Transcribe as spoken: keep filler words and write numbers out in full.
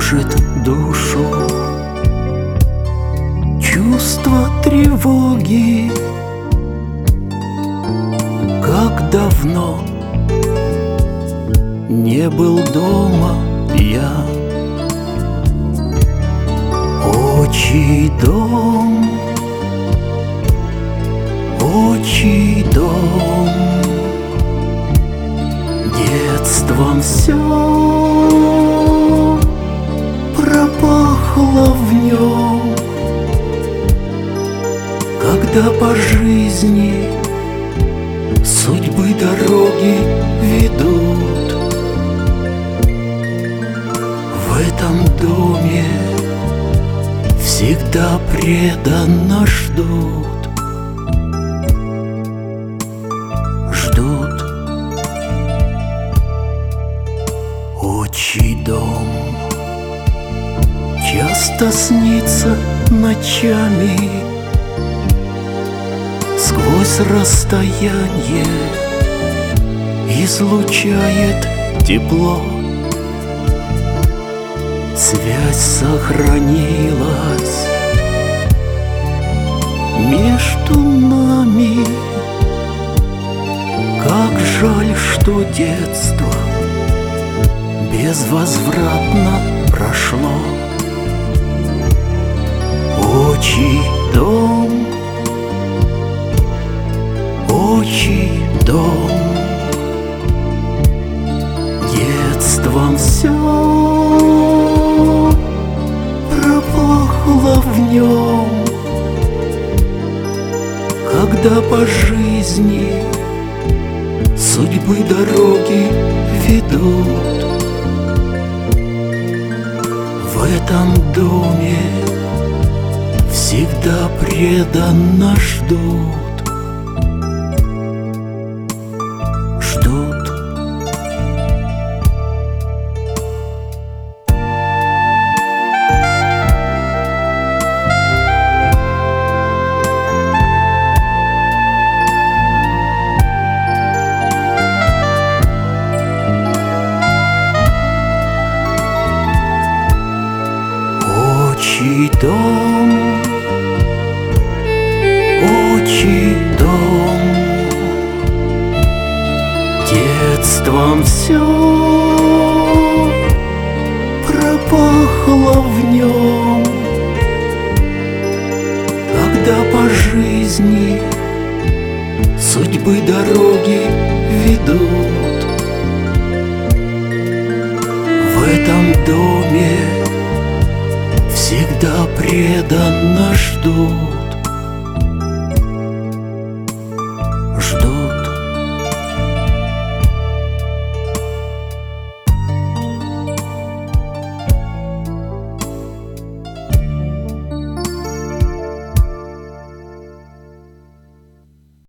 тревожит душу. Чувство тревоги, как давно не был дома я. Отчий дом, отчий дом, детством все пропахло в нем, когда по жизни судьбы дороги ведут. В этом доме всегда преданно ждут, ждут. Отчий дом часто снится ночами, сквозь расстояние излучает тепло. Связь сохранилась между нами. Как жаль, что детство безвозвратно прошло. Отчий дом, отчий дом, детством все пропахло в нем, когда по жизни судьбы дороги ведут. В этом доме всегда преданно ждут, ждут. Отчий дом, отчий дом, детством все пропахло в нем, когда по жизни судьбы дороги ведут. В этом доме всегда преданно ждут.